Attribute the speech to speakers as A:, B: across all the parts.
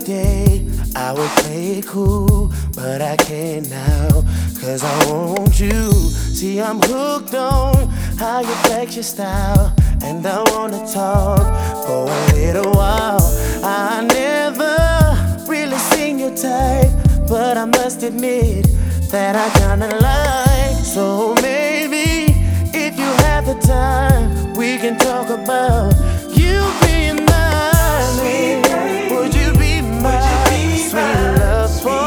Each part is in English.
A: day, I would play it cool, but I can't now, 'cause I want you. See, I'm hooked on how you flex your style, and I wanna talk for a little while. I never really seen your type, but I must admit that I kinda like. So maybe if you have the time, we can talk about you being mine. Would you be my sweet love for?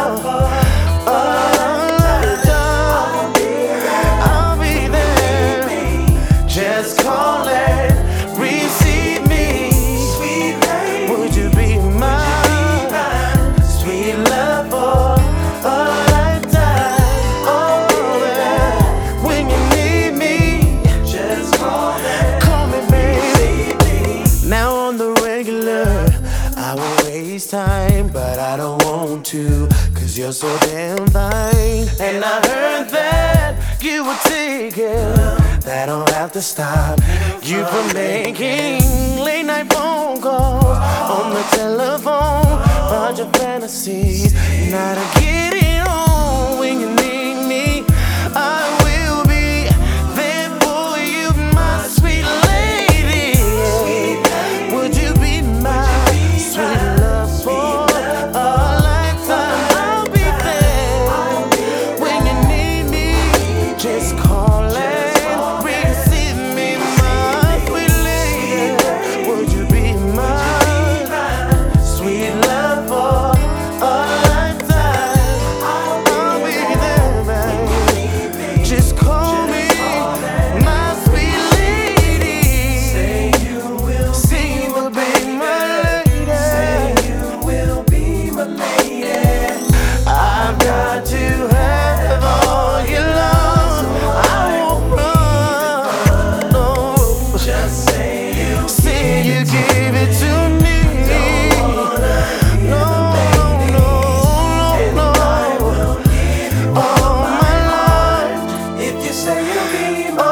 A: I'll be there. Just call and receive me. Would you be my sweet love for a lifetime? Oh, yeah. When you need me, just call me, baby. Now on the regular, I won't waste time, but I don't want to, 'cause you're so damn fine. And I heard that you were taken, that don't have to stop you from making late night phone calls on the telephone. Bunch of fantasies, now to get it on. When you need me, I will be there for you, my sweet lady. Would you be my sweet love for a lifetime? I'll be there when you need me. Just call and receive me, my sweet lady. Would you be my sweet love for a lifetime? I'll be there, babe. Just call me, my sweet lady. Say you will be my lady. Say you will be my lady. I've got to have all your love. I won't run, no. Just say you give it to me. No, no, no, all my life. If you say you'll be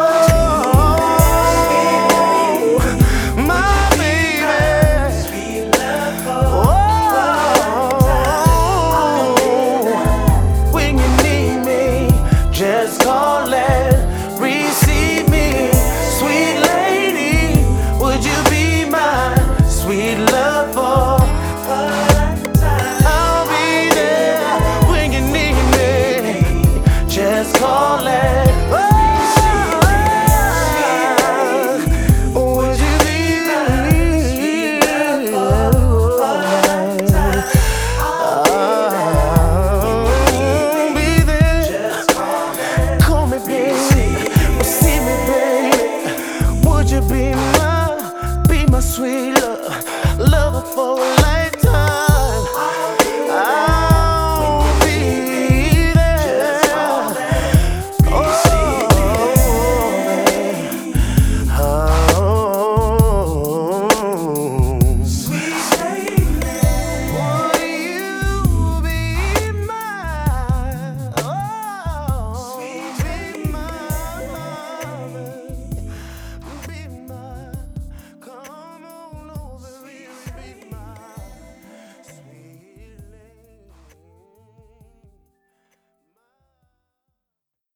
A: my baby. When you need me, just call and receive me, sweet lady. Would you be my sweet love for a lifetime? I'll be there when you need me. Just call and would you be I'll be there. Call me, baby. See me, baby. Would you be my sweet love, lover for